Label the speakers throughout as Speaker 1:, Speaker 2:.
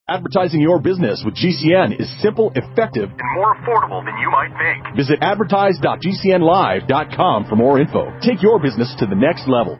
Speaker 1: Advertising your business with GCN is simple, effective,
Speaker 2: and more affordable than you might think.
Speaker 1: Visit advertise.gcnlive.com for more info. Take your business to the next level.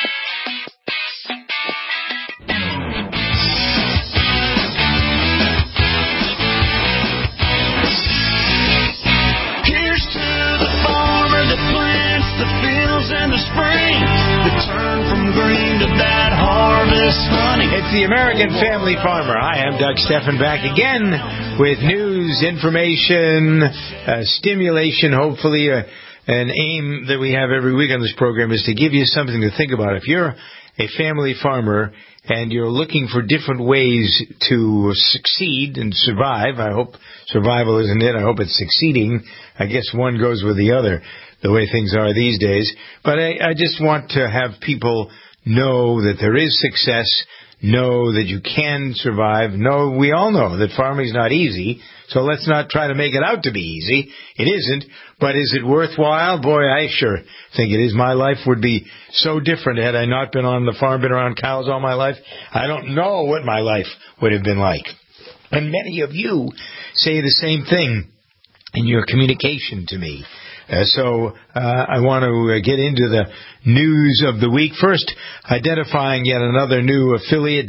Speaker 3: Here's to the farmer that plants the fields in the spring, that turn from green to that harvest honey.
Speaker 4: It's the American Family Farmer. Hi, I'm Doug Steffen, back again with news, information, stimulation, hopefully. An aim that we have every week on this program is to give you something to think about. If you're a family farmer and you're looking for different ways to succeed and survive, I hope survival isn't it. I hope it's succeeding. I guess one goes with the other, the way things are these days. But I just want to have people know that there is success, know that you can survive. We all know that farming is not easy, so let's not try to make it out to be easy. It isn't, but is it worthwhile? Boy, I sure think it is. My life would be so different had I not been on the farm, been around cows all my life. I don't know what my life would have been like. And many of you say the same thing in your communication to me. So I want to get into the news of the week. First, identifying yet another new affiliate,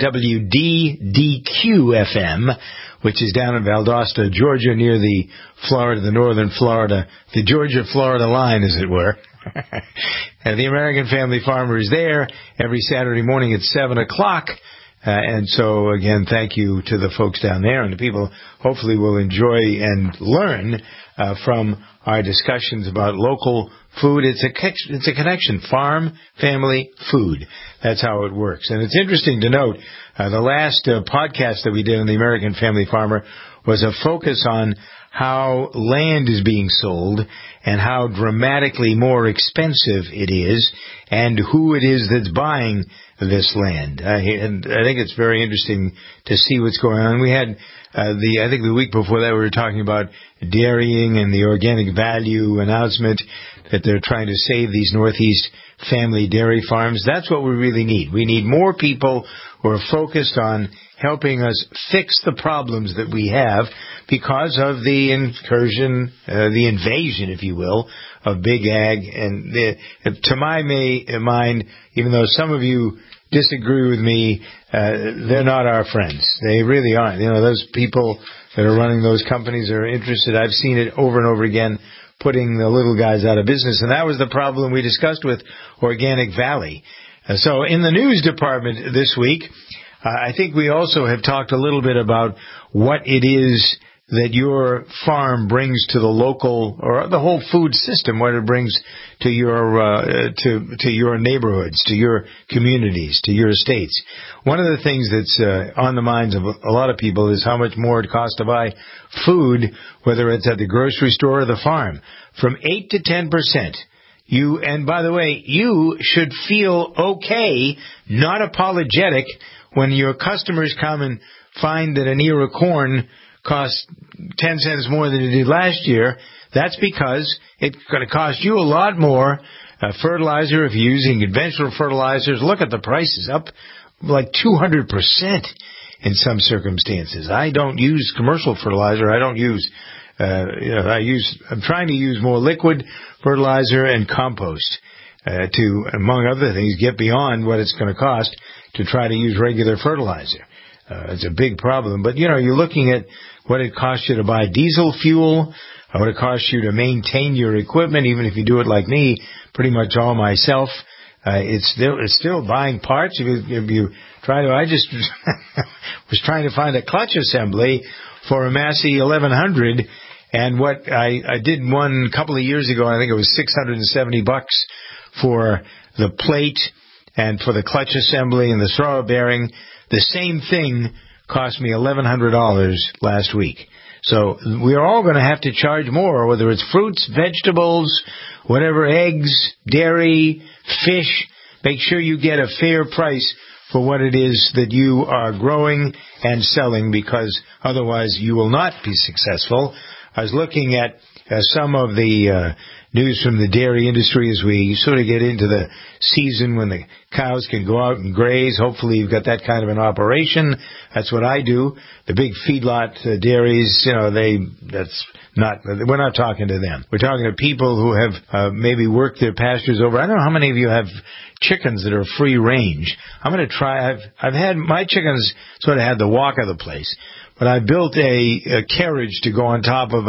Speaker 4: WDDQ-FM, which is down in Valdosta, Georgia, near the northern Florida, the Georgia-Florida line, as it were. And the American Family Farmer is there every Saturday morning at 7 o'clock. And so, again, thank you to the folks down there, and the people hopefully will enjoy and learn from our discussions about local food. It's a connection, farm, family, food. That's how it works. And it's interesting to note, the last podcast that we did on the American Family Farmer was a focus on how land is being sold and how dramatically more expensive it is and who it is that's buying this land. And I think it's very interesting to see what's going on. We had I think the week before that we were talking about dairying and the organic value announcement that they're trying to save these Northeast family dairy farms. That's what we really need. We need more people who are focused on helping us fix the problems that we have because of the incursion, the invasion, if you will, of big ag. And to my mind, even though some of you disagree with me, they're not our friends. They really aren't. You know, those people that are running those companies are interested. I've seen it over and over again, putting the little guys out of business. And that was the problem we discussed with Organic Valley. So in the news department this week, I think we also have talked a little bit about what it is that your farm brings to the local or the whole food system, what it brings to your to your neighborhoods, to your communities, to your estates. One of the things that's on the minds of a lot of people is how much more it costs to buy food, whether it's at the grocery store or the farm, from 8 to 10%. And by the way, you should feel okay, not apologetic, when your customers come and find that an ear of corn costs 10 cents more than it did last year. That's because it's going to cost you a lot more. Fertilizer, if you're using conventional fertilizers, look at the prices, up like 200% in some circumstances. I don't use commercial fertilizer. I don't use, I'm trying to use more liquid fertilizer and compost to, among other things, get beyond what it's going to cost to try to use regular fertilizer. It's a big problem. But, you're looking at what it costs you to buy diesel fuel, what it costs you to maintain your equipment, even if you do it like me, pretty much all myself. It's still buying parts. If you try to, I just was trying to find a clutch assembly for a Massey 1100, and what I did one couple of years ago, I think it was $670 for the plate and for the clutch assembly and the thrower bearing. The same thing cost me $1,100 last week. So we are all going to have to charge more, whether it's fruits, vegetables, whatever, eggs, dairy, fish. Make sure you get a fair price for what it is that you are growing and selling, because otherwise you will not be successful. I was looking at some of the news from the dairy industry as we sort of get into the season when the cows can go out and graze. Hopefully you've got that kind of an operation. That's what I do. The big feedlot dairies, we're not talking to them. We're talking to people who have maybe worked their pastures over. I don't know how many of you have chickens that are free range. I'm going to try. I've had my chickens sort of had the walk of the place, but I built a carriage to go on top of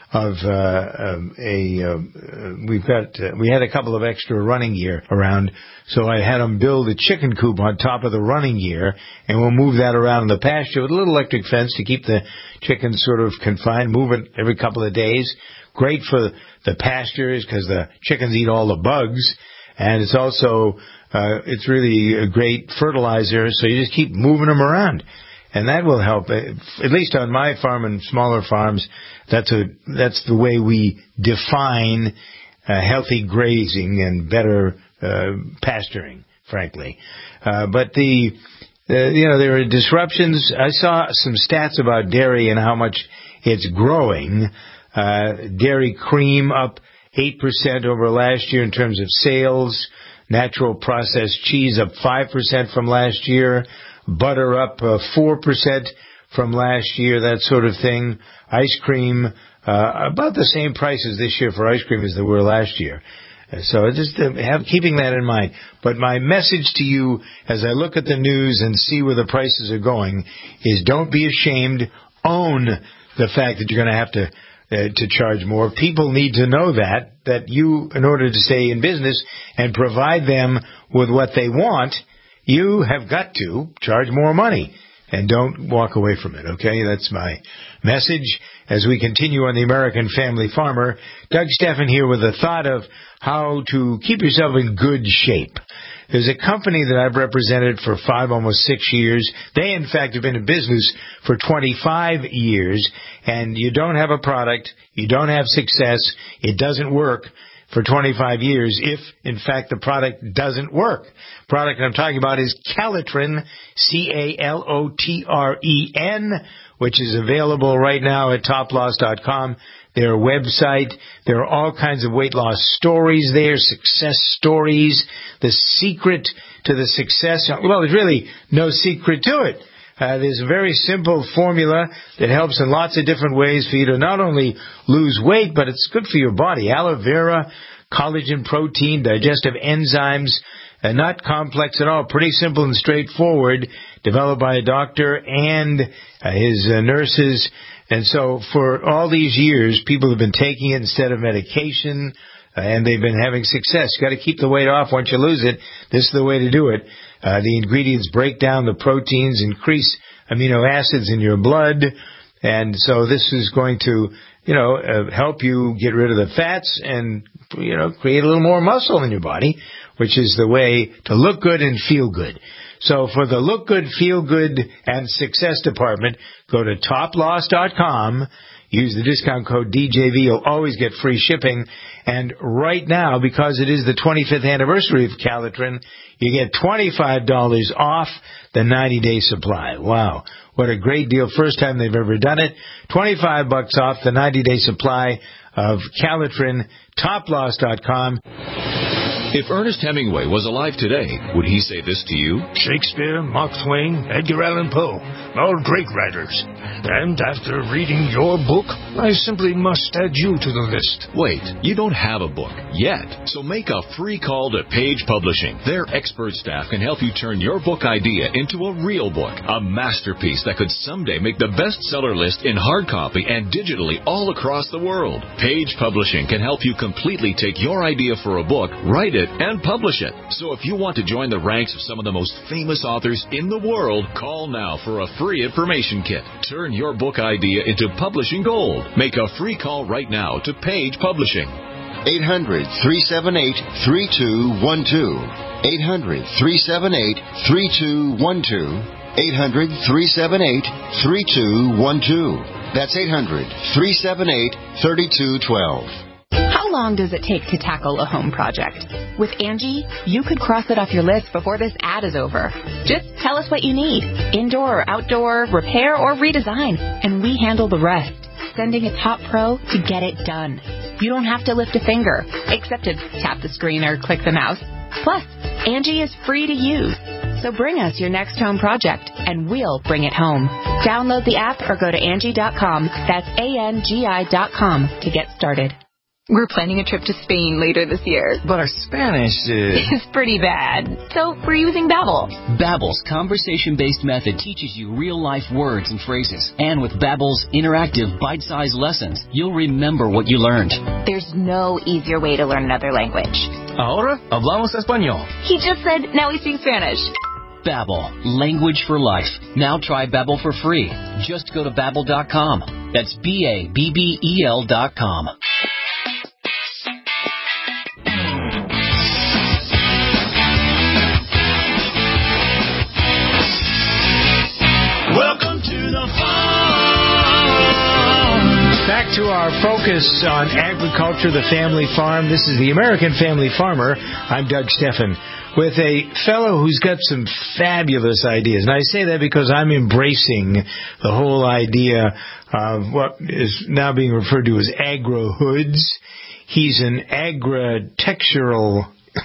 Speaker 4: we had a couple of extra running gear around, so I had them build a chicken coop on top of the running gear, and we'll move that around in the pasture with a little electric fence to keep the chickens sort of confined, move it every couple of days. Great for the pastures because the chickens eat all the bugs, and it's also it's really a great fertilizer, so you just keep moving them around. And that will help. At least on my farm and smaller farms, that's the way we define healthy grazing and better pasturing, frankly. But there are disruptions. I saw some stats about dairy and how much it's growing. Dairy cream up 8% over last year in terms of sales. Natural processed cheese up 5% from last year. Butter up 4% from last year, that sort of thing. Ice cream, about the same prices this year for ice cream as they were last year. So just keeping that in mind. But my message to you as I look at the news and see where the prices are going is don't be ashamed. Own the fact that you're going to have to charge more. People need to know that you, in order to stay in business and provide them with what they want, you have got to charge more money, and don't walk away from it, okay? That's my message as we continue on the American Family Farmer. Doug Steffen here with a thought of how to keep yourself in good shape. There's a company that I've represented for almost 6 years. They, in fact, have been in business for 25 years, and you don't have a product, you don't have success, it doesn't work for 25 years if, in fact, the product doesn't work. The product I'm talking about is Calitren, Calotren, which is available right now at toploss.com. Their website. There are all kinds of weight loss stories there, success stories. The secret to the success, well, there's really no secret to it. There's a very simple formula that helps in lots of different ways for you to not only lose weight, but it's good for your body. Aloe vera, collagen protein, digestive enzymes, not complex at all. Pretty simple and straightforward, developed by a doctor and his nurses. And so for all these years, people have been taking it instead of medication, and they've been having success. You've got to keep the weight off once you lose it. This is the way to do it. The ingredients break down the proteins, increase amino acids in your blood, and so this is going to, help you get rid of the fats and, create a little more muscle in your body, which is the way to look good and feel good. So for the look good, feel good, and success department, go to toploss.com. Use the discount code DJV. You'll always get free shipping. And right now, because it is the 25th anniversary of Calitren, you get $25 off the 90-day supply. Wow. What a great deal. First time they've ever done it. $25 off the 90-day supply of Calitren. Toploss.com.
Speaker 5: If Ernest Hemingway was alive today, would he say this to you?
Speaker 6: Shakespeare, Mark Twain, Edgar Allan Poe, all great writers. And after reading your book, I simply must add you to the list.
Speaker 5: Wait, you don't have a book yet. So make a free call to Page Publishing. Their expert staff can help you turn your book idea into a real book, a masterpiece that could someday make the bestseller list in hard copy and digitally all across the world. Page Publishing can help you completely take your idea for a book, write it, and publish it. So if you want to join the ranks of some of the most famous authors in the world, call now for a free information kit. Turn your book idea into publishing gold. Make a free call right now to Page Publishing.
Speaker 7: 800-378-3212. 800-378-3212. 800-378-3212. That's 800-378-3212.
Speaker 8: How long does it take to tackle a home project? With Angie, you could cross it off your list before this ad is over. Just tell us what you need, indoor or outdoor, repair or redesign, and we handle the rest, sending a top pro to get it done. You don't have to lift a finger, except to tap the screen or click the mouse. Plus, Angie is free to use. So bring us your next home project, and we'll bring it home. Download the app or go to Angie.com. That's ANGI.com to get started.
Speaker 9: We're planning a trip to Spain later this year.
Speaker 10: But our Spanish
Speaker 9: is pretty bad. So we're using Babbel.
Speaker 11: Babbel's conversation-based method teaches you real-life words and phrases. And with Babbel's interactive, bite-sized lessons, you'll remember what you learned.
Speaker 8: There's no easier way to learn another language.
Speaker 10: Ahora hablamos español.
Speaker 9: He just said, now we speak Spanish.
Speaker 11: Babbel, language for life. Now try Babbel for free. Just go to Babbel.com. That's Babbel.com.
Speaker 3: Welcome to the farm.
Speaker 4: Back to our focus on agriculture, the family farm. This is the American Family Farmer. I'm Doug Steffen with a fellow who's got some fabulous ideas. And I say that because I'm embracing the whole idea of what is now being referred to as agro-hoods. He's an agritectural...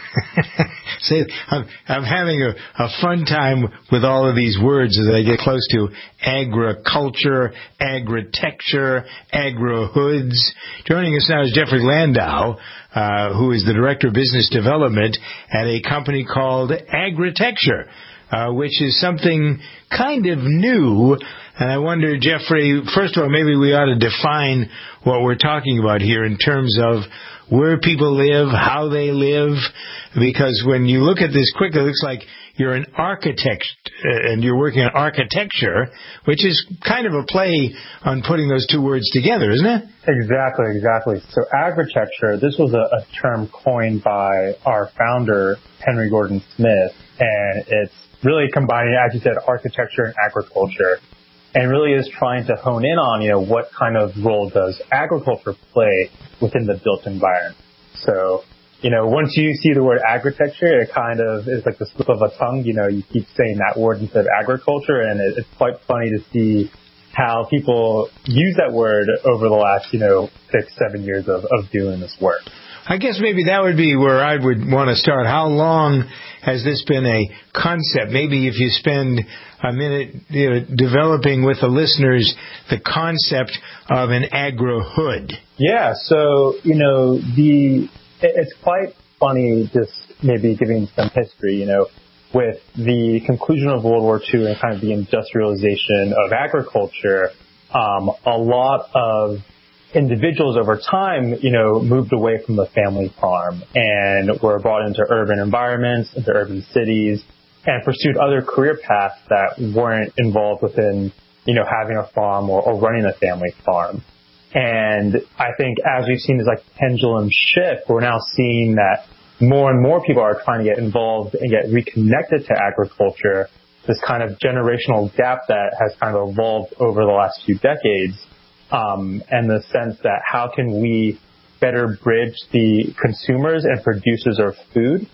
Speaker 4: I'm having a fun time with all of these words as I get close to agriculture, agritecture, agro-hoods. Joining us now is Jeffrey Landau, who is the Director of Business Development at a company called Agritecture, which is something kind of new. And I wonder, Jeffrey, first of all, maybe we ought to define what we're talking about here in terms of where people live, how they live, because when you look at this quickly, it looks like you're an architect and you're working on architecture, which is kind of a play on putting those two words together, isn't it?
Speaker 12: Exactly. So agritecture, this was a term coined by our founder, Henry Gordon Smith, and it's really combining, as you said, architecture and agriculture. And really is trying to hone in on, what kind of role does agriculture play within the built environment. So, once you see the word agritecture, it kind of is like the slip of a tongue. You keep saying that word instead of agriculture, and it's quite funny to see how people use that word over the last, 6-7 years of doing this work.
Speaker 4: I guess maybe that would be where I would want to start. How long has this been a concept? Maybe if you spend a minute developing with the listeners the concept of an agro-hood.
Speaker 12: Yeah, so, it's quite funny just maybe giving some history, with the conclusion of World War II and kind of the industrialization of agriculture, a lot of individuals over time, moved away from the family farm and were brought into urban environments, into urban cities, and pursued other career paths that weren't involved within, having a farm or running a family farm. And I think as we've seen this pendulum shift, we're now seeing that more and more people are trying to get involved and get reconnected to agriculture, this kind of generational gap that has kind of evolved over the last few decades. And the sense that how can we better bridge the consumers and producers of food,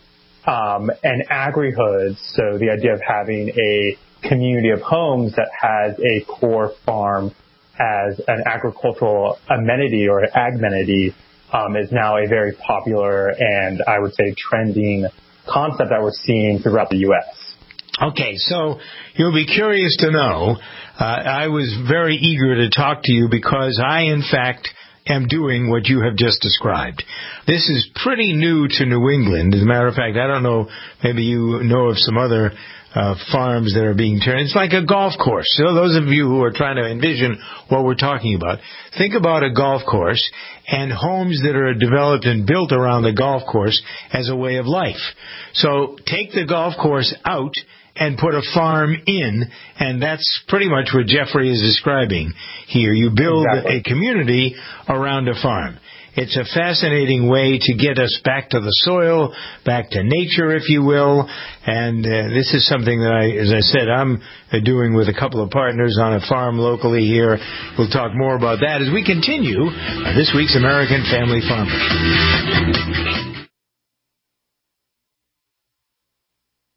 Speaker 12: and agri-hoods, so the idea of having a community of homes that has a core farm as an agricultural amenity or agmenity, is now a very popular and I would say trending concept that we're seeing throughout the U.S.
Speaker 4: Okay, so you'll be curious to know, I was very eager to talk to you because I, in fact, am doing what you have just described. This is pretty new to New England. As a matter of fact, I don't know, maybe you know of some other farms that are being turned. It's like a golf course. So those of you who are trying to envision what we're talking about, think about a golf course and homes that are developed and built around the golf course as a way of life. So take the golf course out and put a farm in, and that's pretty much what Jeffrey is describing here. You build a community around a farm. It's a fascinating way to get us back to the soil, back to nature, if you will. And this is something that as I said, I'm doing with a couple of partners on a farm locally here. We'll talk more about that as we continue this week's American Family Farmer.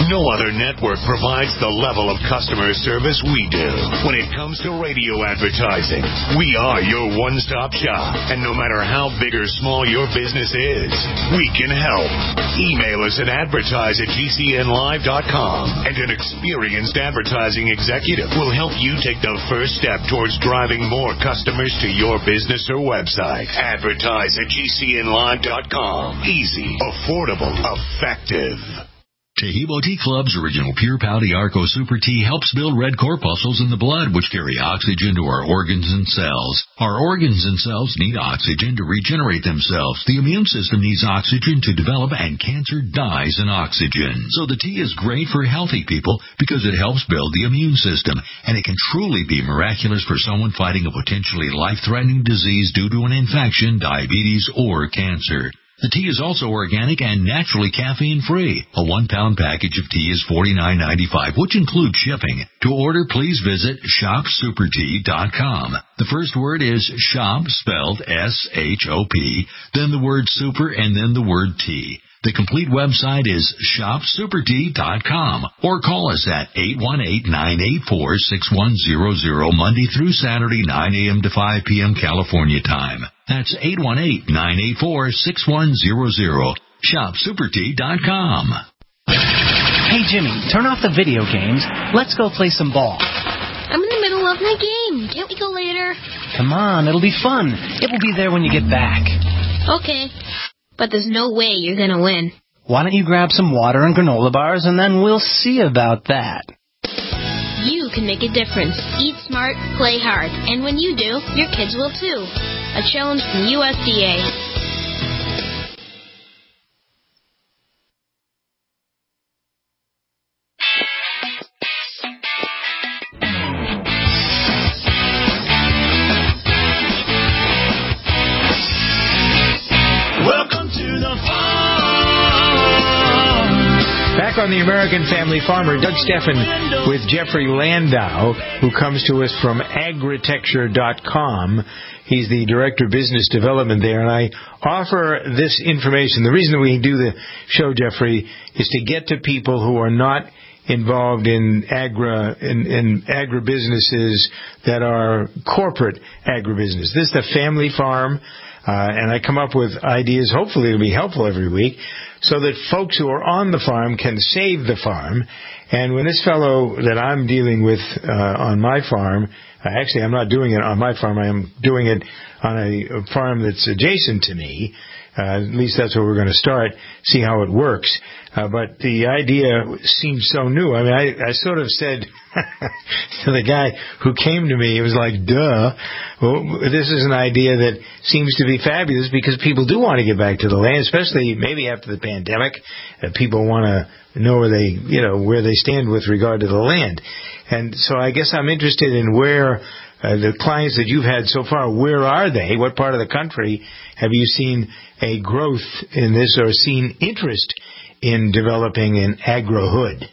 Speaker 13: No other network provides the level of customer service we do. When it comes to radio advertising, we are your one-stop shop. And no matter how big or small your business is, we can help. Email us at advertise@gcnlive.com, and an experienced advertising executive will help you take the first step towards driving more customers to your business or website. Advertise@gcnlive.com. Easy, affordable, effective.
Speaker 5: Taheebo Tea Club's original Pure Pouty Arco Super Tea helps build red corpuscles in the blood, which carry oxygen to our organs and cells. Our organs and cells need oxygen to regenerate themselves. The immune system needs oxygen to develop, and cancer dies in oxygen. So the tea is great for healthy people because it helps build the immune system, and it can truly be miraculous for someone fighting a potentially life-threatening disease due to an infection, diabetes, or cancer. The tea is also organic and naturally caffeine-free. A 1-pound package of tea is $49.95, which includes shipping. To order, please visit shopsupertea.com. The first word is shop, spelled S-H-O-P, then the word super, and then the word tea. The complete website is shopsupertea.com, or call us at 818-984-6100, Monday through Saturday, 9 a.m. to 5 p.m. California time. That's 818-984-6100, shopsupertea.com.
Speaker 10: Hey, Jimmy, turn off the video games. Let's go play some ball.
Speaker 14: I'm in the middle of my game. Can't we go later?
Speaker 10: Come on, it'll be fun. It will be there when you get back.
Speaker 14: Okay. But there's no way you're going to win.
Speaker 10: Why don't you grab some water and granola bars, and then we'll see about that.
Speaker 14: You can make a difference. Eat smart, play hard. And when you do, your kids will too. A challenge from USDA.
Speaker 4: Back on the American Family Farmer, Doug Steffen with Jeffrey Landau, who comes to us from agritecture.com. He's the Director of Business Development there, and I offer this information. The reason that we do the show, Jeffrey, is to get to people who are not involved in agribusinesses that are corporate agribusiness. This is the family farm, and I come up with ideas. Hopefully it'll be helpful every week, so that folks who are on the farm can save the farm. And when this fellow that I'm dealing with on my farm, actually I'm not doing it on my farm, I am doing it on a farm that's adjacent to me. At least that's where we're going to start, see how it works. But the idea seems so new. I mean, I sort of said to the guy who came to me, it was like, duh. Well, this is an idea that seems to be fabulous because people do want to get back to the land, especially maybe after the pandemic. People want to know where they stand with regard to the land. And so I guess I'm interested in where the clients that you've had so far, where are they? What part of the country have you seen a growth in this or seen interest in developing an agri-hood?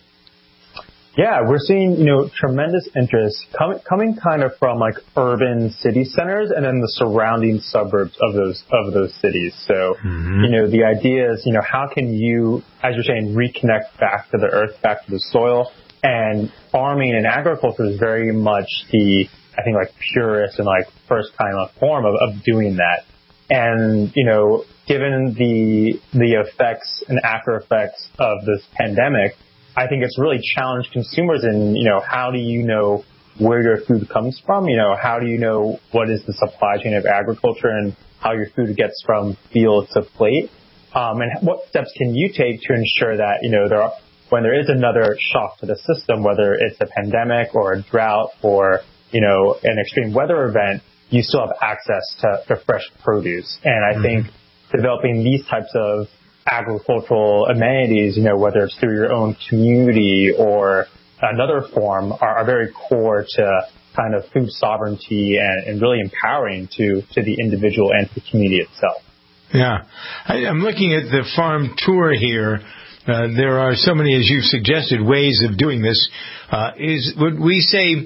Speaker 12: Yeah, we're seeing, tremendous interest coming kind of from like urban city centers and then the surrounding suburbs of those cities. So, the idea is, how can you, as you're saying, reconnect back to the earth, back to the soil? And farming and agriculture is very much the, I think, like purest and like first kind of form of doing that. And, given the effects and after effects of this pandemic, I think it's really challenged consumers in, how do you know where your food comes from? How do you know what is the supply chain of agriculture and how your food gets from field to plate? And what steps can you take to ensure that, when there is another shock to the system, whether it's a pandemic or a drought or, an extreme weather event, you still have access to fresh produce. And I think developing these types of agricultural amenities, whether it's through your own community or another form, are very core to kind of food sovereignty and really empowering to the individual and to the community itself.
Speaker 4: Yeah. I'm looking at the farm tour here. There are so many, as you've suggested, ways of doing this. Would we say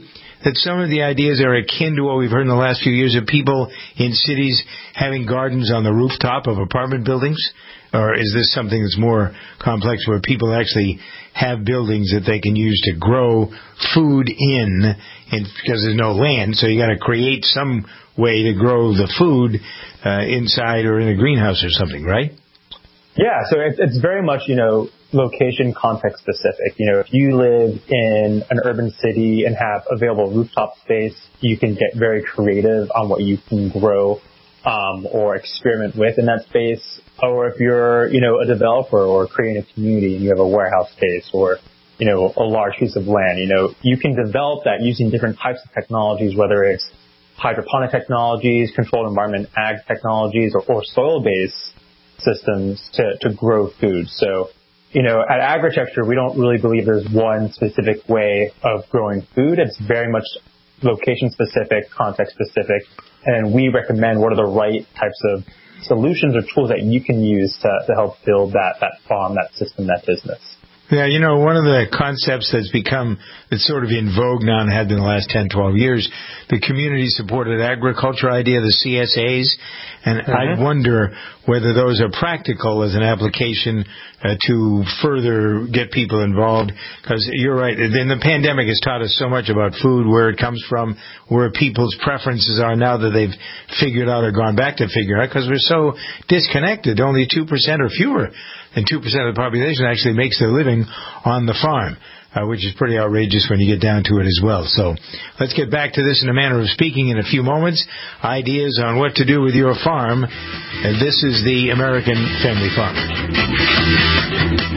Speaker 4: that some of the ideas are akin to what we've heard in the last few years of people in cities having gardens on the rooftop of apartment buildings? Or is this something that's more complex where people actually have buildings that they can use to grow food in, and because there's no land, so you got to create some way to grow the food inside or in a greenhouse or something, right?
Speaker 12: Yeah, so it's very much, location context specific. If you live in an urban city and have available rooftop space, you can get very creative on what you can grow or experiment with in that space. Or if you're, a developer or creating a community and you have a warehouse space or, a large piece of land, you can develop that using different types of technologies, whether it's hydroponic technologies, controlled environment ag technologies, or soil-based systems to grow food. So, at Agritexture, we don't really believe there's one specific way of growing food. It's very much location-specific, context-specific, and we recommend what are the right types of solutions or tools that you can use to help build that farm, that system, that business.
Speaker 4: Yeah, one of the concepts that's sort of in vogue now and had been the last 10, 12 years, the community-supported agriculture idea, the CSAs, and I wonder whether those are practical as an application to further get people involved, because you're right, and the pandemic has taught us so much about food, where it comes from, where people's preferences are now that they've figured out or gone back to figure out, because we're so disconnected. Only 2% or fewer than 2% of the population actually makes their living on the farm, which is pretty outrageous when you get down to it as well. So let's get back to this in a manner of speaking in a few moments. Ideas on what to do with your farm. And this is the American Family Farmer.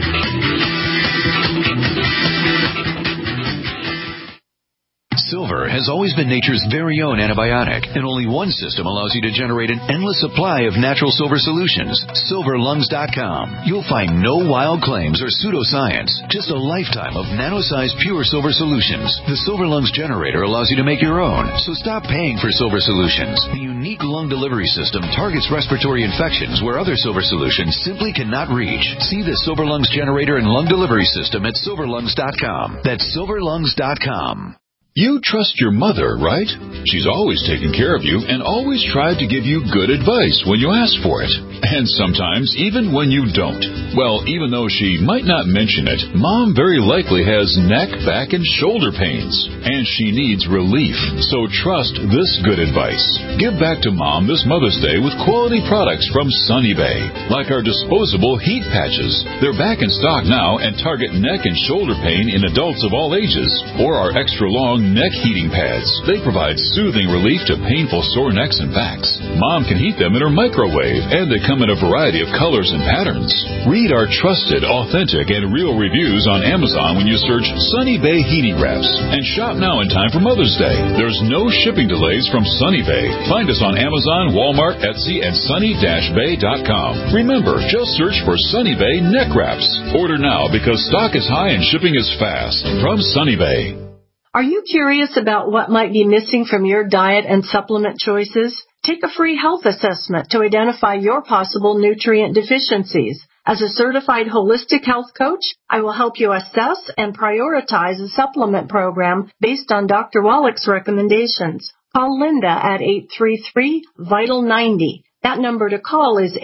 Speaker 5: Silver has always been nature's very own antibiotic, and only one system allows you to generate an endless supply of natural silver solutions. SilverLungs.com. You'll find no wild claims or pseudoscience, just a lifetime of nano-sized pure silver solutions. The Silver Lungs generator allows you to make your own, so stop paying for silver solutions. The unique lung delivery system targets respiratory infections where other silver solutions simply cannot reach. See the Silver Lungs generator and lung delivery system at SilverLungs.com. That's SilverLungs.com.
Speaker 15: You trust your mother, right? She's always taken care of you and always tried to give you good advice when you ask for it. And sometimes even when you don't. Well, even though she might not mention it, Mom very likely has neck, back, and shoulder pains. And she needs relief. So trust this good advice. Give back to Mom this Mother's Day with quality products from Sunny Bay. Like our disposable heat patches. They're back in stock now and target neck and shoulder pain in adults of all ages. Or our extra long neck heating pads. They provide soothing relief to painful sore necks and backs. Mom can heat them in her microwave, and they come in a variety of colors and patterns. Read our trusted, authentic, and real reviews on Amazon when you search Sunny Bay Heating Wraps. And shop now in time for Mother's Day. There's no shipping delays from Sunny Bay. Find us on Amazon, Walmart, Etsy, and sunny-bay.com. Remember, just search for Sunny Bay Neck Wraps. Order now because stock is high and shipping is fast. From Sunny Bay.
Speaker 16: Are you curious about what might be missing from your diet and supplement choices? Take a free health assessment to identify your possible nutrient deficiencies. As a certified holistic health coach, I will help you assess and prioritize a supplement program based on Dr. Wallach's recommendations. Call Linda at 833-VITAL-90. That number to call is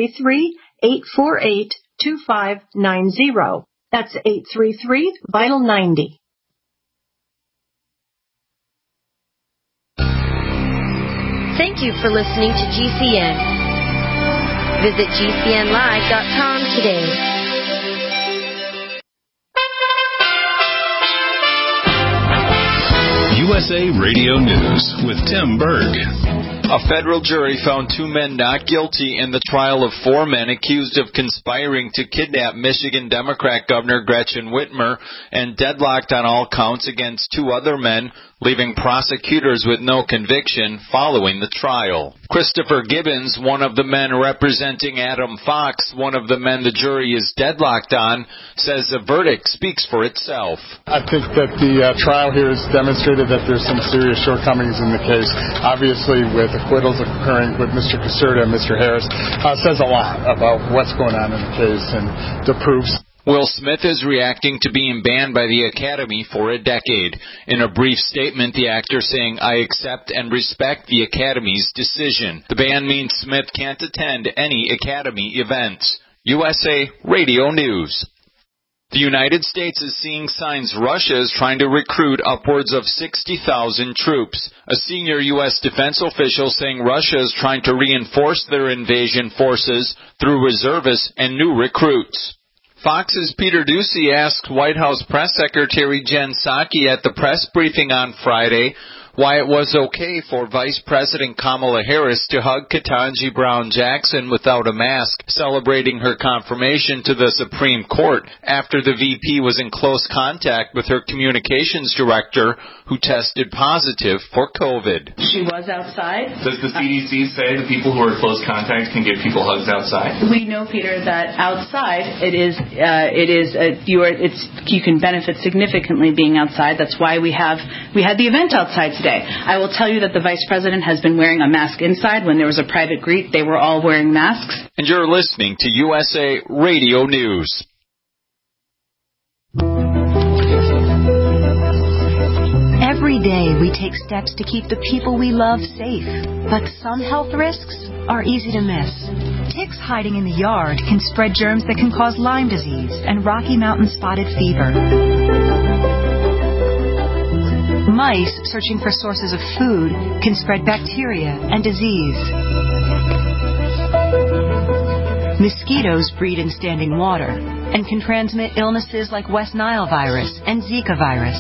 Speaker 16: 833-848-2590. That's 833-VITAL-90.
Speaker 14: Thank you for listening to GCN. Visit GCNlive.com today.
Speaker 13: USA Radio News with Tim Berg.
Speaker 17: A federal jury found 2 men not guilty in the trial of 4 men accused of conspiring to kidnap Michigan Democrat Governor Gretchen Whitmer and deadlocked on all counts against 2 other men, leaving prosecutors with no conviction following the trial. Christopher Gibbons, one of the men representing Adam Fox, one of the men the jury is deadlocked on, says the verdict speaks for itself.
Speaker 18: I think that the trial here has demonstrated that there's some serious shortcomings in the case. Obviously, with acquittals occurring with Mr. Caserta and Mr. Harris, says a lot about what's going on in the case and the proofs.
Speaker 17: Will Smith is reacting to being banned by the Academy for a decade. In a brief statement, the actor saying, "I accept and respect the Academy's decision." The ban means Smith can't attend any Academy events. USA Radio News. The United States is seeing signs Russia is trying to recruit upwards of 60,000 troops. A senior U.S. defense official saying Russia is trying to reinforce their invasion forces through reservists and new recruits. Fox's Peter Doocy asked White House Press Secretary Jen Psaki at the press briefing on Friday why it was okay for Vice President Kamala Harris to hug Ketanji Brown Jackson without a mask, celebrating her confirmation to the Supreme Court after the VP was in close contact with her communications director who tested positive for COVID.
Speaker 19: She was outside.
Speaker 20: Does the CDC say that people who are close contacts can give people hugs outside?
Speaker 19: We know, Peter, that outside you can benefit significantly being outside. That's why we had the event outside today. I will tell you that the Vice President has been wearing a mask inside. When there was a private greet, they were all wearing masks.
Speaker 17: And you're listening to USA Radio News.
Speaker 21: Every day we take steps to keep the people we love safe, but some health risks are easy to miss. Ticks hiding in the yard can spread germs that can cause Lyme disease and Rocky Mountain spotted fever. Mice searching for sources of food can spread bacteria and disease. Mosquitoes breed in standing water and can transmit illnesses like West Nile virus and Zika virus.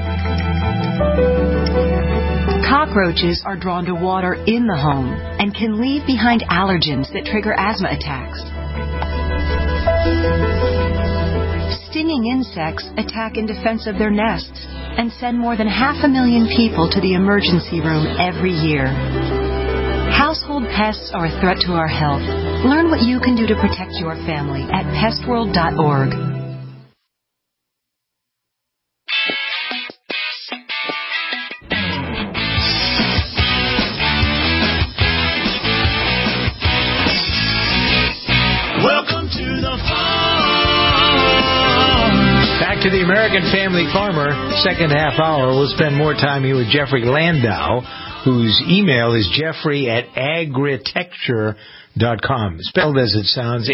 Speaker 21: Cockroaches are drawn to water in the home and can leave behind allergens that trigger asthma attacks. Stinging insects attack in defense of their nests and send more than 500,000 people to the emergency room every year. Household pests are a threat to our health. Learn what you can do to protect your family at pestworld.org.
Speaker 3: Welcome to the farm.
Speaker 4: Back to the American Family Farmer, second half hour. We'll spend more time here with Jeffrey Landau, whose email is jeffrey@agritecture.com, spelled as it sounds,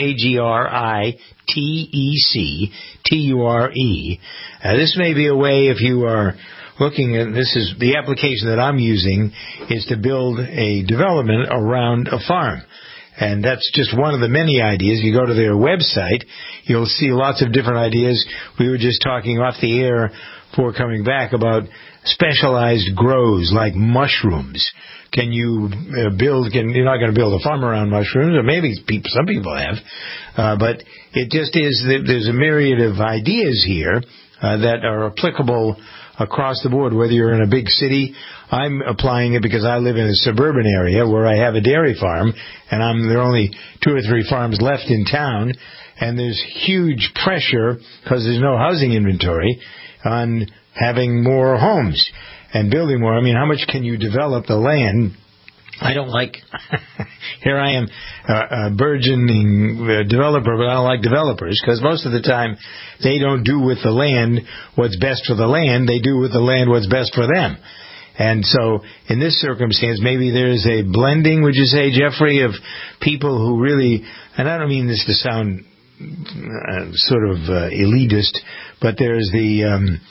Speaker 4: AGRITECTURE. This may be a way, if you are looking at, this is the application that I'm using, is to build a development around a farm. And that's just one of the many ideas. You go to their website, you'll see lots of different ideas. We were just talking off the air before coming back about specialized grows like mushrooms. Can you you're not going to build a farm around mushrooms, or maybe some people have, but it just is that there's a myriad of ideas here that are applicable across the board, whether you're in a big city. I'm applying it because I live in a suburban area where I have a dairy farm, and there are only 2 or 3 farms left in town, and there's huge pressure because there's no housing inventory on having more homes and building more. I mean, how much can you develop the land? I don't like, here I am, a burgeoning developer, but I don't like developers because most of the time they don't do with the land what's best for the land. They do with the land what's best for them. And so in this circumstance, maybe there's a blending, would you say, Jeffrey, of people who really, and I don't mean this to sound sort of elitist, but there's the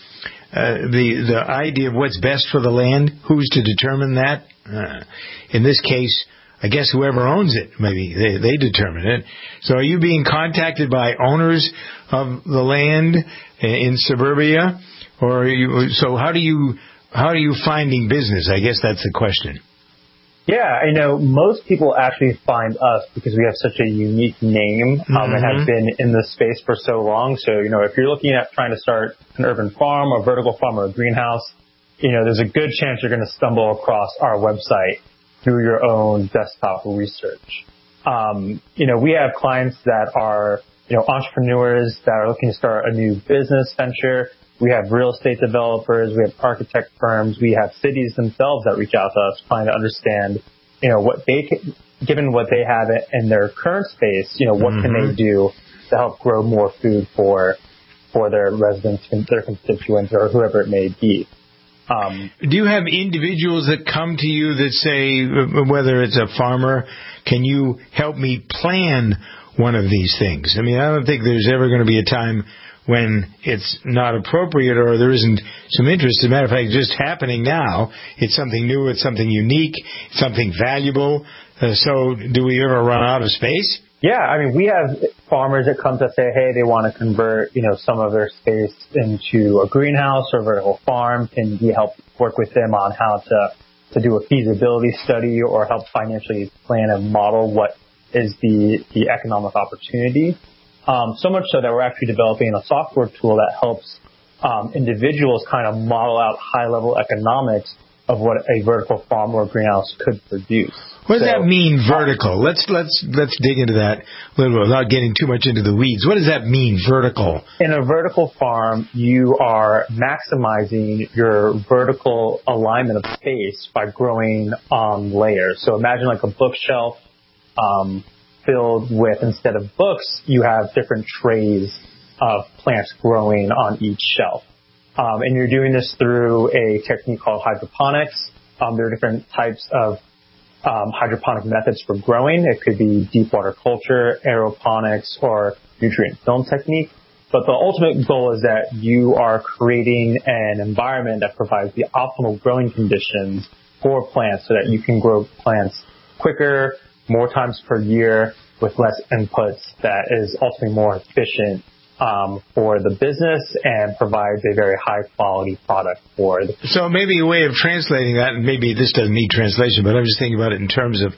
Speaker 4: idea of what's best for the land. Who's to determine that? In this case, I guess whoever owns it, maybe they determine it. So are you being contacted by owners of the land in suburbia, or so how are you finding business? I guess that's the question.
Speaker 12: Yeah, I know most people actually find us because we have such a unique name and have been in this space for so long. So, if you're looking at trying to start an urban farm or vertical farm or a greenhouse, there's a good chance you're going to stumble across our website through your own desktop research. We have clients that are, entrepreneurs that are looking to start a new business venture. We have real estate developers. We have architect firms. We have cities themselves that reach out to us trying to understand, given what they have in their current space, what can they do to help grow more food for their residents, their constituents, or whoever it may be.
Speaker 4: Do you have individuals that come to you that say, whether it's a farmer, can you help me plan one of these things? I mean, I don't think there's ever going to be a time when it's not appropriate or there isn't some interest. As a matter of fact, just happening now. It's something new. It's something unique. It's something valuable. So do we ever run out of space?
Speaker 12: Yeah, I mean, we have farmers that come to say, hey, they want to convert, some of their space into a greenhouse or a vertical farm. Can we help work with them on how to do a feasibility study or help financially plan and model what is the economic opportunity? So much so that we're actually developing a software tool that helps individuals kind of model out high-level economics of what a vertical farm or greenhouse could produce.
Speaker 4: What does that mean, vertical? Let's dig into that a little bit without getting too much into the weeds. What does that mean, vertical?
Speaker 12: In a vertical farm, you are maximizing your vertical alignment of space by growing on layers. So imagine like a bookshelf filled with, instead of books, you have different trays of plants growing on each shelf. And you're doing this through a technique called hydroponics. There are different types of hydroponic methods for growing. It could be deep water culture, aeroponics, or nutrient film technique. But the ultimate goal is that you are creating an environment that provides the optimal growing conditions for plants so that you can grow plants quicker, more times per year, with less inputs, that is ultimately more efficient for the business and provides a very high quality product for the. So
Speaker 4: maybe a way of translating that, and maybe this doesn't need translation, but I'm just thinking about it in terms of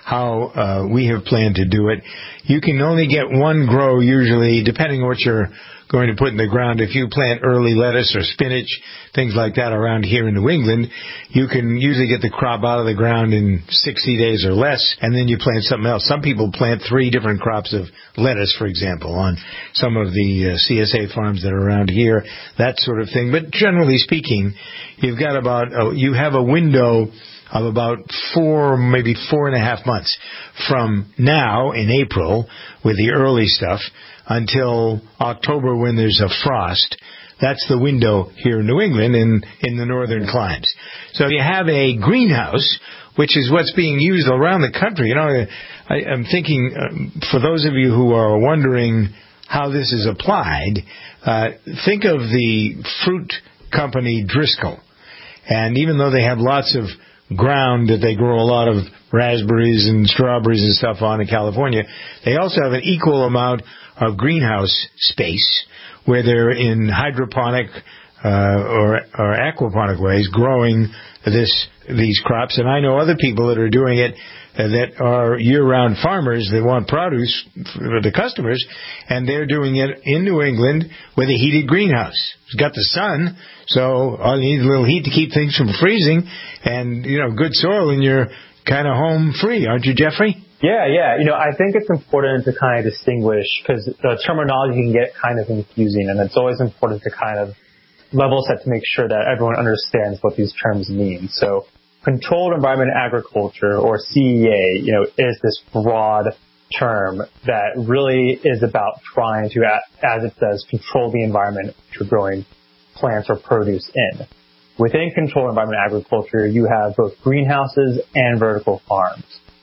Speaker 4: how we have planned to do it. You can only get one grow usually, depending on what you're going to put in the ground. If you plant early lettuce or spinach, things like that around here in New England, you can usually get the crop out of the ground in 60 days or less, and then you plant something else. Some people plant 3 different crops of lettuce, for example, on some of the CSA farms that are around here, that sort of thing. But generally speaking, you've got you have a window of about 4, maybe 4.5 months from now in April with the early stuff until October when there's a frost. That's the window here in New England and in the northern climes. So you have a greenhouse, which is what's being used around the country. I'm thinking, for those of you who are wondering how this is applied, think of the fruit company Driscoll. And even though they have lots of ground that they grow a lot of raspberries and strawberries and stuff on in California, they also have an equal amount of greenhouse space where they're in hydroponic or aquaponic ways growing these crops. And I know other people that are doing it that are year-round farmers that want produce for the customers, and they're doing it in New England with a heated greenhouse. It's got the sun, so all you need is a little heat to keep things from freezing, and, good soil, and you're kind of home free, aren't you, Jeffrey?
Speaker 12: Yeah. I think it's important to kind of distinguish, because the terminology can get kind of confusing, and it's always important to kind of level set to make sure that everyone understands what these terms mean. So controlled environment agriculture, or CEA, is this broad term that really is about trying to, as it says, control the environment you're growing plants or produce in. Within controlled environment agriculture, you have both greenhouses and vertical farms.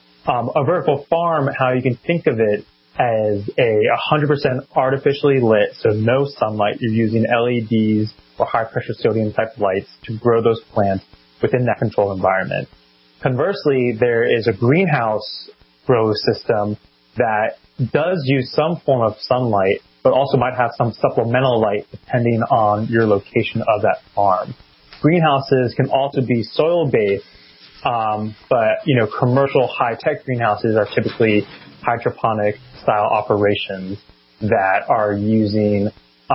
Speaker 12: A vertical farm, how you can think of it as a 100% artificially lit, so no sunlight. You're using LEDs or high pressure sodium type lights to grow those plants within that controlled environment. Conversely, there is a greenhouse grow system that does use some form of sunlight, but also might have some supplemental light depending on your location of that farm. Greenhouses can also be soil-based, but commercial high-tech greenhouses are typically hydroponic style operations that are using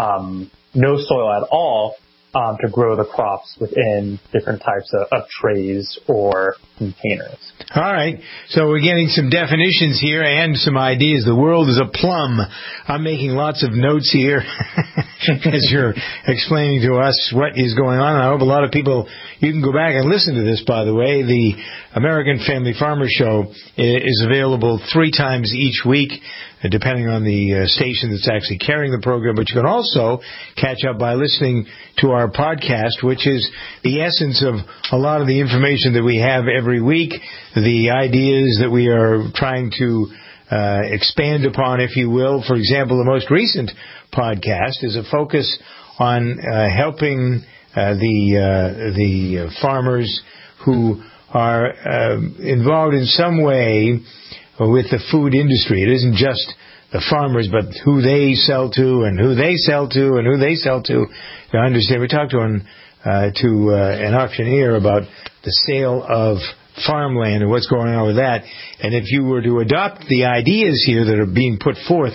Speaker 12: no soil at all to grow the crops within different types of trays or containers.
Speaker 4: All right. So we're getting some definitions here and some ideas. The world is a plum. I'm making lots of notes here. as you're explaining to us what is going on. I hope a lot of people, you can go back and listen to this, by the way. The American Family Farmer Show is available 3 times each week, depending on the station that's actually carrying the program. But you can also catch up by listening to our podcast, which is the essence of a lot of the information that we have every week, the ideas that we are trying to expand upon, if you will. For example, the most recent podcast is a focus on helping the farmers who are involved in some way with the food industry. It isn't just the farmers, but who they sell to and who they sell to and who they sell to. You understand? We talked to an auctioneer about the sale of farmland and what's going on with that. And if you were to adopt the ideas here that are being put forth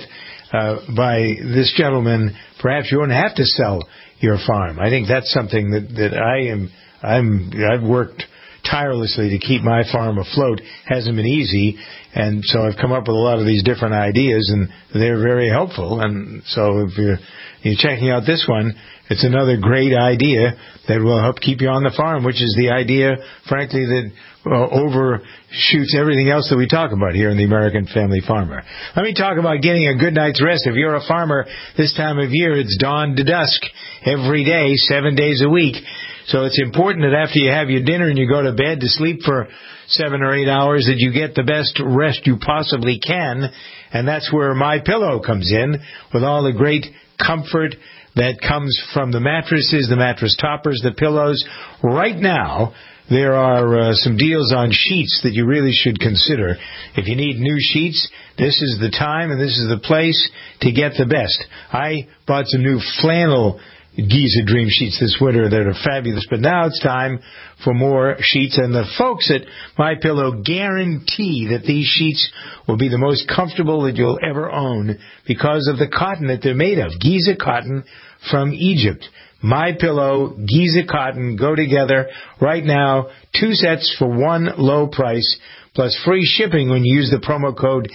Speaker 4: by this gentleman, perhaps you wouldn't have to sell your farm. I think that's something that I've worked tirelessly to keep my farm afloat. Hasn't been easy, and so I've come up with a lot of these different ideas, and they're very helpful. And so if you're checking out this one, it's another great idea that will help keep you on the farm, which is the idea, frankly, that overshoots everything else that we talk about here in the American Family Farmer. Let me talk about getting a good night's rest. If you're a farmer this time of year, it's dawn to dusk every day, 7 days a week. So it's important that after you have your dinner and you go to bed to sleep for 7 or 8 hours, that you get the best rest you possibly can. And that's where MyPillow comes in, with all the great comfort that comes from the mattresses, the mattress toppers, the pillows. Right now, there are some deals on sheets that you really should consider. If you need new sheets, this is the time and this is the place to get the best. I bought some new flannel Giza Dream sheets this winter that are fabulous, but now it's time for more sheets, and the folks at MyPillow guarantee that these sheets will be the most comfortable that you'll ever own because of the cotton that they're made of, Giza cotton from Egypt. MyPillow, Giza cotton go together right now, 2 sets for one low price, plus free shipping when you use the promo code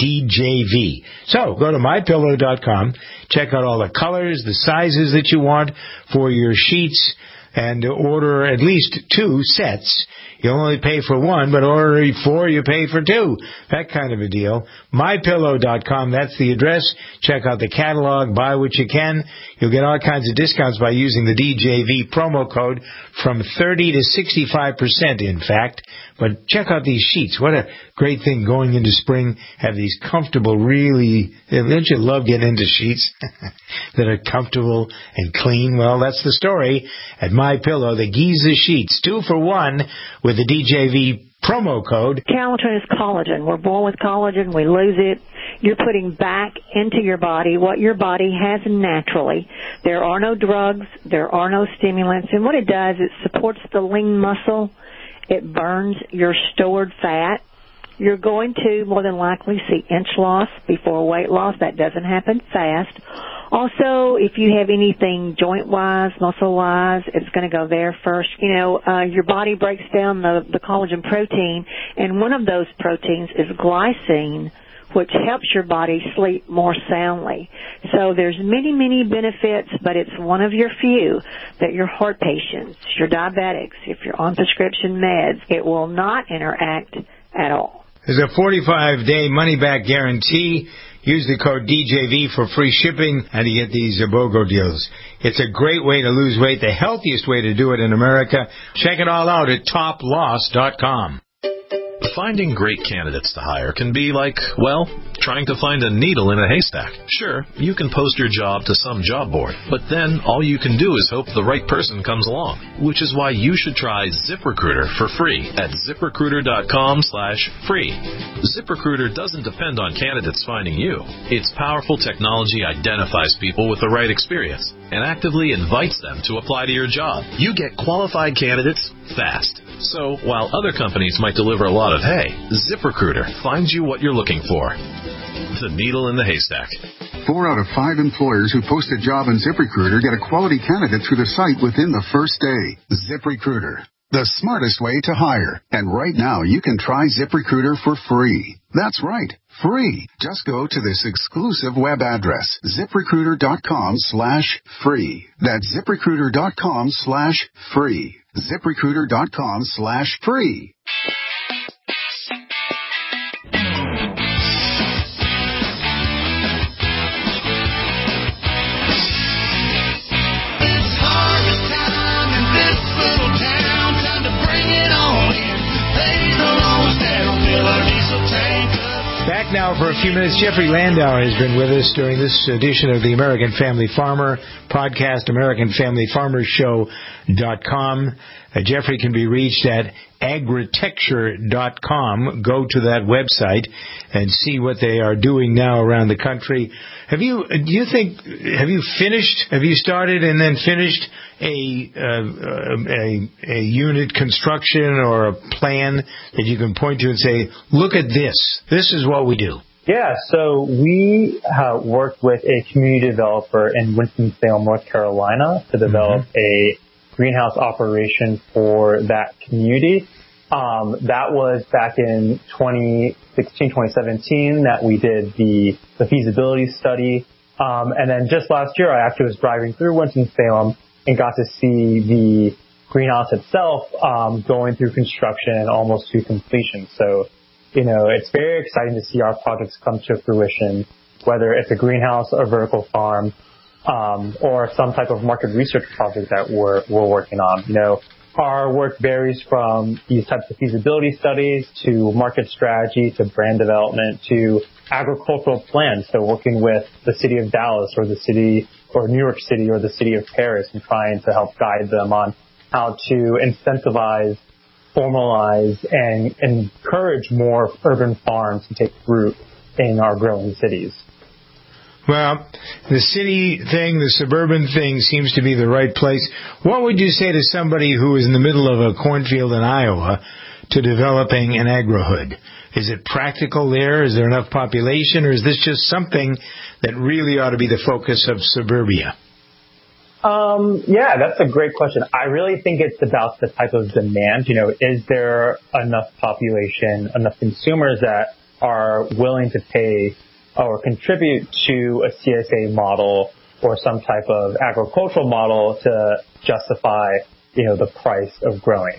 Speaker 4: DJV. So go to MyPillow.com, check out all the colors, the sizes that you want for your sheets, and order at least 2 sets. You'll only pay for one, but order 4, you pay for 2. That kind of a deal. MyPillow.com, that's the address. Check out the catalog, buy what you can. You'll get all kinds of discounts by using the DJV promo code, from 30 to 65%, in fact. But check out these sheets. What a great thing going into spring. Have these comfortable, really, don't you love getting into sheets that are comfortable and clean? Well, that's the story at MyPillow, the Giza sheets, 2 for 1 with the DJV promo code.
Speaker 2: Calatin is collagen. We're born with collagen. We lose it. You're putting back into your body what your body has naturally. There are no drugs. There are no stimulants. And what it does, it supports the lean muscle. It burns your stored fat. You're going to more than likely see inch loss before weight loss. That doesn't happen fast. Also, if you have anything joint-wise, muscle-wise, it's going to go there first. You know, your body breaks down the collagen protein, and one of those proteins is glycine, which helps your body sleep more soundly. So there's many, many benefits, but it's one of your few that your heart patients, your diabetics, if you're on prescription meds, it will not interact at all.
Speaker 4: There's a 45-day money-back guarantee. Use the code DJV for free shipping and you get these BOGO deals. It's a great way to lose weight, the healthiest way to do it in America. Check it all out at toploss.com.
Speaker 22: Finding great candidates to hire can be like, well, trying to find a needle in a haystack. Sure, you can post your job to some job board, but then all you can do is hope the right person comes along, which is why you should try ZipRecruiter for free at ZipRecruiter.com/free. ZipRecruiter doesn't depend on candidates finding you. Its powerful technology identifies people with the right experience and actively invites them to apply to your job. You get qualified candidates fast. So, while other companies might deliver a lot of hay, ZipRecruiter finds you what you're looking for. The needle in the haystack.
Speaker 23: 4 out of 5 employers who post a job on ZipRecruiter get a quality candidate through the site within the first day. ZipRecruiter, the smartest way to hire. And right now, you can try ZipRecruiter for free. That's right, free. Just go to this exclusive web address, ZipRecruiter.com/free. That's ZipRecruiter.com/free. ZipRecruiter.com/free.
Speaker 4: Back now for a few minutes. Jeffrey Landau has been with us during this edition of the American Family Farmer podcast, AmericanFamilyFarmersShow.com. Jeffrey can be reached at agritecture.com. Go to that website and see what they are doing now around the country. Have you started and then finished a unit construction or a plan that you can point to and say, look at this. This is what we do?
Speaker 12: Yeah, so we worked with a community developer in Winston-Salem, North Carolina to develop a greenhouse operation for that community. That was back in 2016, 2017 that we did the feasibility study. And then just last year, I actually was driving through Winston-Salem and got to see the greenhouse itself going through construction and almost to completion. So, it's very exciting to see our projects come to fruition, whether it's a greenhouse, a vertical farm, or some type of market research project that we're working on. Our work varies from these types of feasibility studies to market strategy to brand development to agricultural plans. So working with the city of Dallas or the city or New York City or the city of Paris and trying to help guide them on how to incentivize, formalize, and encourage more urban farms to take root in our growing cities.
Speaker 4: Well, the city thing, the suburban thing seems to be the right place. What would you say to somebody who is in the middle of a cornfield in Iowa to developing an agrohood? Is it practical there? Is there enough population? Or is this just something that really ought to be the focus of suburbia?
Speaker 12: Yeah, that's a great question. I really think it's about the type of demand. Is there enough population, enough consumers that are willing to pay or contribute to a CSA model or some type of agricultural model to justify, the price of growing.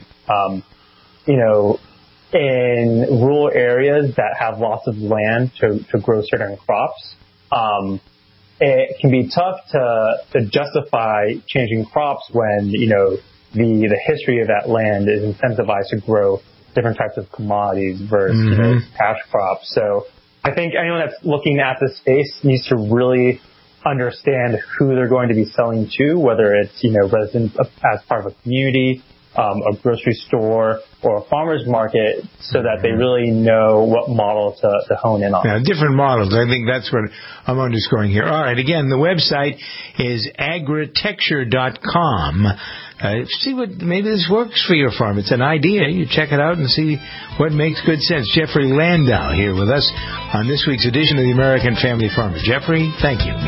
Speaker 12: In rural areas that have lots of land to grow certain crops, it can be tough to justify changing crops when, the history of that land is incentivized to grow different types of commodities versus, cash crops. So I think anyone that's looking at this space needs to really understand who they're going to be selling to, whether it's, residents as part of a community, a grocery store, or a farmer's market, so that they really know what model to hone in on.
Speaker 4: Yeah, different models. I think that's what I'm underscoring here. All right. Again, the website is agritecture.com. See what, maybe this works for your farm. It's an idea. You check it out and see what makes good sense. Jeffrey Landau here with us on this week's edition of the American Family Farmer. Jeffrey, thank you.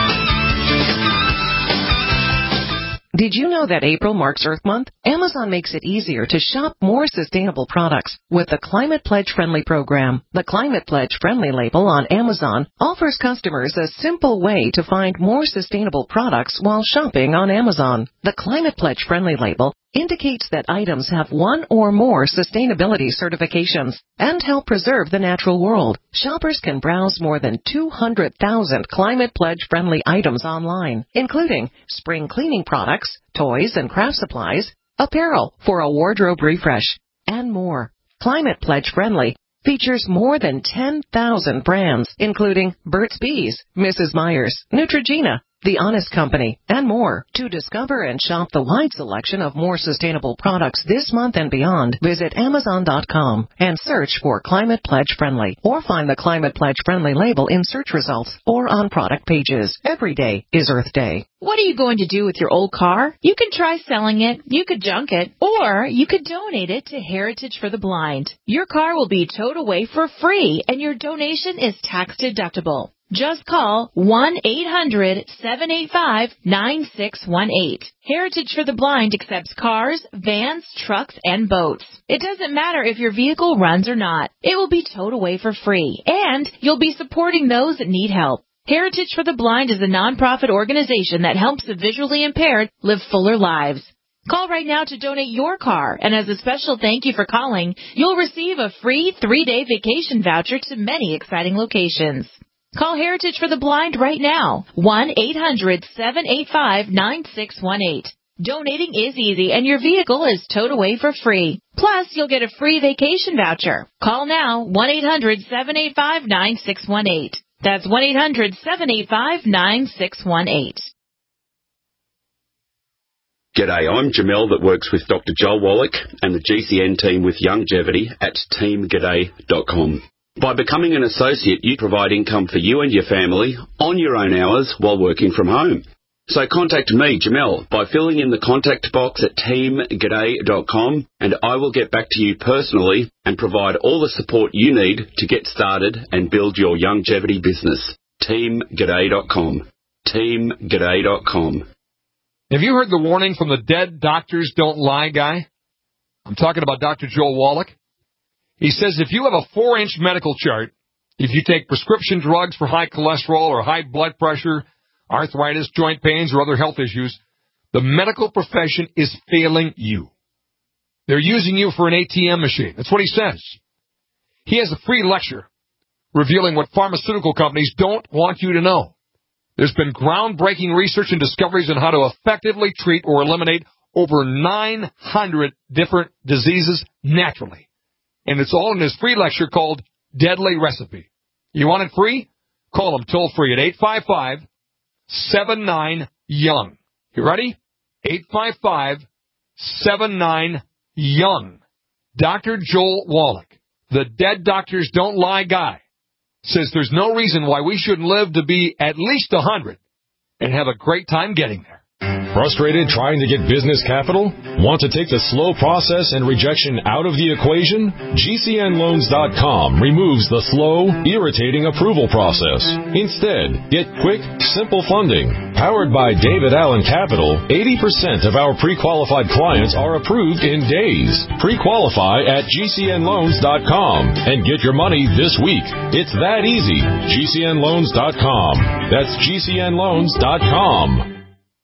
Speaker 1: Did you know that April marks Earth Month? Amazon makes it easier to shop more sustainable products with the Climate Pledge Friendly program. The Climate Pledge Friendly label on Amazon offers customers a simple way to find more sustainable products while shopping on Amazon. The Climate Pledge Friendly label indicates that items have one or more sustainability certifications and help preserve the natural world. Shoppers can browse more than 200,000 Climate Pledge Friendly items online, including spring cleaning products, toys and craft supplies, apparel for a wardrobe refresh, and more. Climate Pledge Friendly features more than 10,000 brands, including Burt's Bees, Mrs. Myers, Neutrogena, The Honest Company, and more. To discover and shop the wide selection of more sustainable products this month and beyond, visit Amazon.com and search for Climate Pledge Friendly, or find the Climate Pledge Friendly label in search results or on product pages. Every day is Earth Day.
Speaker 9: What are you going to do with your old car? You could try selling it, you could junk it, or you could donate it to Heritage for the Blind. Your car will be towed away for free, and your donation is tax deductible. Just call 1-800-785-9618. Heritage for the Blind accepts cars, vans, trucks, and boats. It doesn't matter if your vehicle runs or not. It will be towed away for free, and you'll be supporting those that need help. Heritage for the Blind is a nonprofit organization that helps the visually impaired live fuller lives. Call right now to donate your car, and as a special thank you for calling, you'll receive a free 3-day vacation voucher to many exciting locations. Call Heritage for the Blind right now, 1-800-785-9618. Donating is easy, and your vehicle is towed away for free. Plus, you'll get a free vacation voucher. Call now, 1-800-785-9618. That's 1-800-785-9618.
Speaker 6: G'day, I'm Jamel that works with Dr. Joel Wallach and the GCN team with Longevity at teamg'day.com. By becoming an associate, you provide income for you and your family on your own hours while working from home. So contact me, Jamel, by filling in the contact box at teamg'day.com, and I will get back to you personally and provide all the support you need to get started and build your longevity business. teamg'day.com. teamg'day.com.
Speaker 7: Have you heard the warning from the Dead Doctors Don't Lie guy? I'm talking about Dr. Joel Wallach. He says if you have a 4-inch medical chart, if you take prescription drugs for high cholesterol or high blood pressure, arthritis, joint pains, or other health issues, the medical profession is failing you. They're using you for an ATM machine. That's what he says. He has a free lecture revealing what pharmaceutical companies don't want you to know. There's been groundbreaking research and discoveries on how to effectively treat or eliminate over 900 different diseases naturally. And it's all in his free lecture called Deadly Recipe. You want it free? Call him toll-free at 855-79-YOUNG. You ready? 855-79-YOUNG. Dr. Joel Wallach, the Dead Doctors Don't Lie guy, says there's no reason why we shouldn't live to be at least 100 and have a great time getting there.
Speaker 8: Frustrated trying to get business capital? Want to take the slow process and rejection out of the equation? GCNloans.com removes the slow, irritating approval process. Instead, get quick, simple funding. Powered by David Allen Capital, 80% of our pre-qualified clients are approved in days. Pre-qualify at GCNloans.com and get your money this week. It's that easy. GCNloans.com. That's GCNloans.com.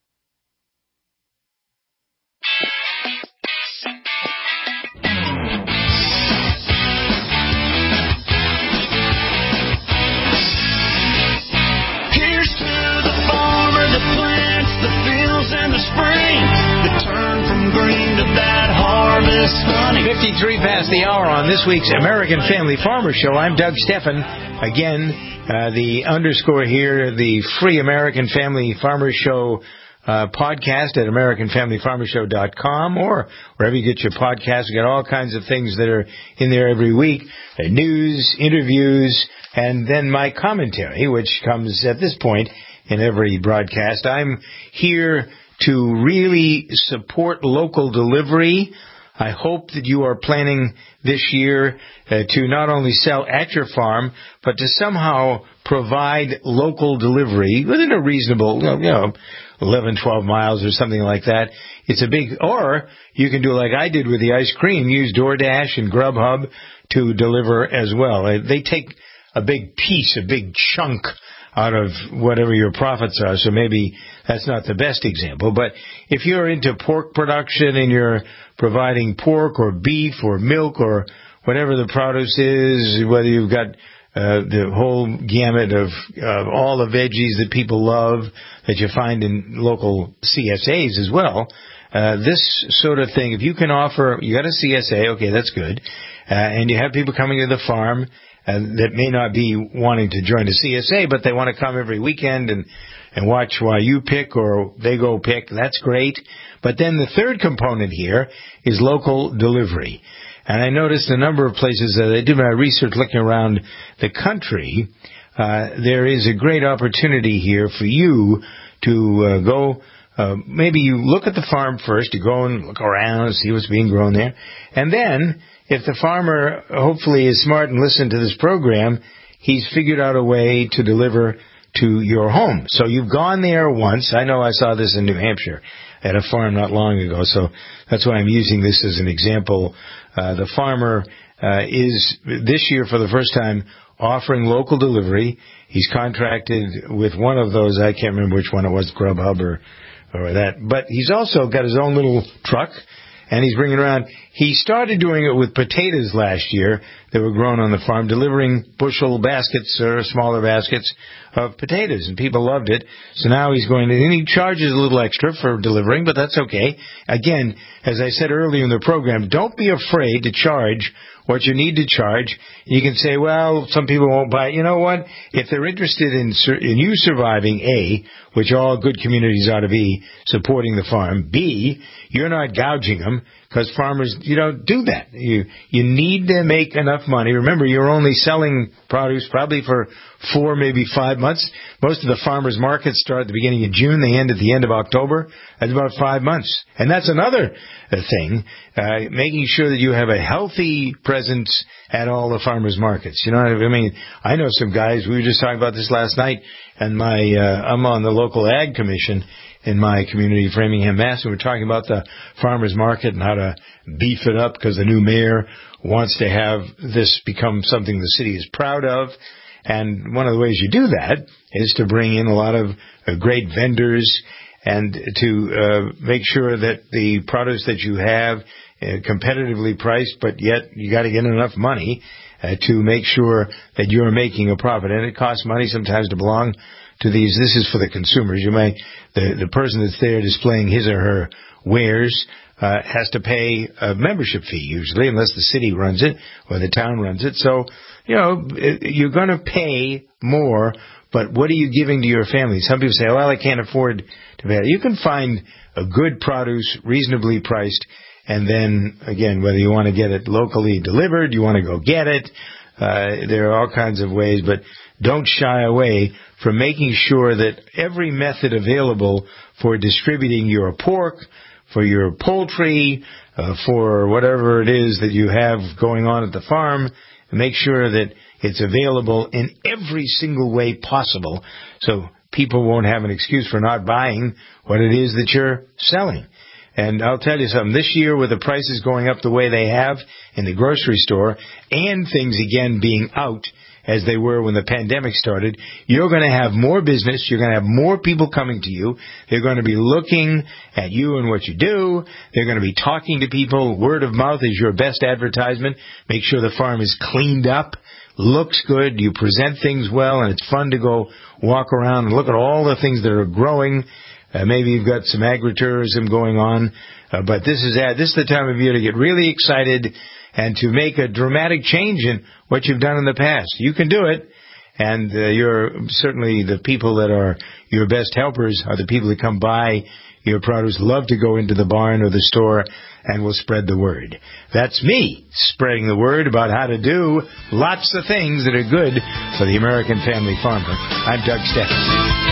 Speaker 3: In the spring, the turn from green to that harvest honey.
Speaker 4: 53 past the hour on this week's American Family Farmer Show. I'm Doug Steffen. Again, the underscore here, the free American Family Farmer Show podcast at AmericanFamilyFarmerShow.com or wherever you get your podcasts. You got all kinds of things that are in there every week. News, interviews, and then my commentary, which comes at this point in every broadcast. I'm here to really support local delivery. I hope that you are planning this year to not only sell at your farm, but to somehow provide local delivery within a reasonable, 11, 12 miles or something like that. It's a big, or you can do like I did with the ice cream, use DoorDash and Grubhub to deliver as well. They take a big piece, a big chunk out of whatever your profits are, so maybe that's not the best example. But if you're into pork production and you're providing pork or beef or milk or whatever the produce is, whether you've got the whole gamut of all the veggies that people love that you find in local CSAs as well, this sort of thing, if you can offer, you got a CSA, okay, that's good, and you have people coming to the farm that may not be wanting to join a CSA, but they want to come every weekend and watch while you pick or they go pick. That's great. But then the third component here is local delivery. And I noticed a number of places that I did my research looking around the country. There is a great opportunity here for you to go. Maybe you look at the farm first. You go and look around and see what's being grown there. And then, if the farmer hopefully is smart and listen to this program, he's figured out a way to deliver to your home. So you've gone there once. I know I saw this in New Hampshire at a farm not long ago, so that's why I'm using this as an example. The farmer is this year for the first time offering local delivery. He's contracted with one of those, I can't remember which one it was, Grubhub or that, but he's also got his own little truck, and he's bringing around. He started doing it with potatoes last year that were grown on the farm, delivering bushel baskets or smaller baskets of potatoes, and people loved it. So now he's going to, and he charges a little extra for delivering, but that's okay. Again, as I said earlier in the program, don't be afraid to charge what you need to charge. You can say, well, some people won't buy it. You know what? If they're interested in you surviving, A, which all good communities ought to be, supporting the farm, B, you're not gouging them, because farmers, you don't do that. You need to make enough money. Remember, you're only selling produce probably for 4, maybe 5 months. Most of the farmers' markets start at the beginning of June. They end at the end of October. That's about 5 months. And that's another thing, making sure that you have a healthy presence at all the farmers' markets. You know, I mean, I know some guys, we were just talking about this last night, and I'm on the local ag commission in my community, Framingham, Mass. And we're talking about the farmers market and how to beef it up because the new mayor wants to have this become something the city is proud of. And one of the ways you do that is to bring in a lot of great vendors and to make sure that the produce that you have competitively priced, but yet you got to get enough money to make sure that you're making a profit. And it costs money sometimes to belong to these. This is for the consumers. You may, the person that's there displaying his or her wares has to pay a membership fee usually, unless the city runs it or the town runs it. So, you know, you're going to pay more, but what are you giving to your family? Some people say, well, I can't afford to pay. You can find a good produce, reasonably priced, and then, again, whether you want to get it locally delivered, you want to go get it, there are all kinds of ways, but don't shy away from making sure that every method available for distributing your pork, for your poultry, for whatever it is that you have going on at the farm, make sure that it's available in every single way possible so people won't have an excuse for not buying what it is that you're selling. And I'll tell you something, this year with the prices going up the way they have in the grocery store and things again being out as they were when the pandemic started, you're going to have more business. You're going to have more people coming to you. They're going to be looking at you and what you do. They're going to be talking to people. Word of mouth is your best advertisement. Make sure the farm is cleaned up, looks good, you present things well, and it's fun to go walk around and look at all the things that are growing. Maybe you've got some agritourism going on, but this is the time of year to get really excited and to make a dramatic change in what you've done in the past. You can do it, and you're certainly the people that are your best helpers are the people that come by your produce, love to go into the barn or the store, and will spread the word. That's me spreading the word about how to do lots of things that are good for the American family farmer. I'm Doug Steffens.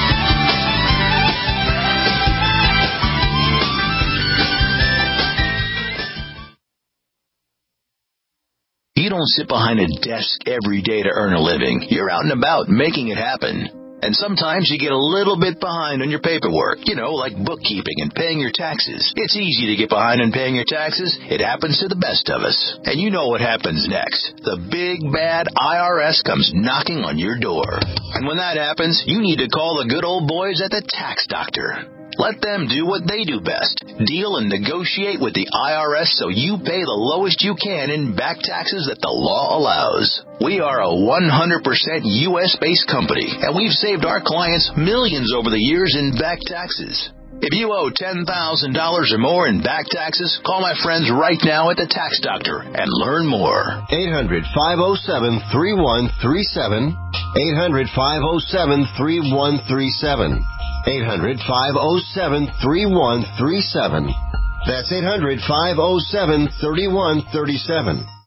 Speaker 5: You don't sit behind a desk every day to earn a living. You're out and about making it happen. And sometimes you get a little bit behind on your paperwork, like bookkeeping and paying your taxes. It's easy to get behind on paying your taxes. It happens to the best of us. And you know what happens next. The big, bad IRS comes knocking on your door. And when that happens, you need to call the good old boys at the Tax Doctor. Let them do what they do best. Deal and negotiate with the IRS so you pay the lowest you can in back taxes that the law allows. We are a 100% U.S.-based company, and we've saved our clients millions over the years in back taxes. If you owe $10,000 or more in back taxes, call my friends right now at the Tax Doctor and learn more.
Speaker 10: 800-507-3137. 800-507-3137. 800-507-3137. That's 800-507-3137.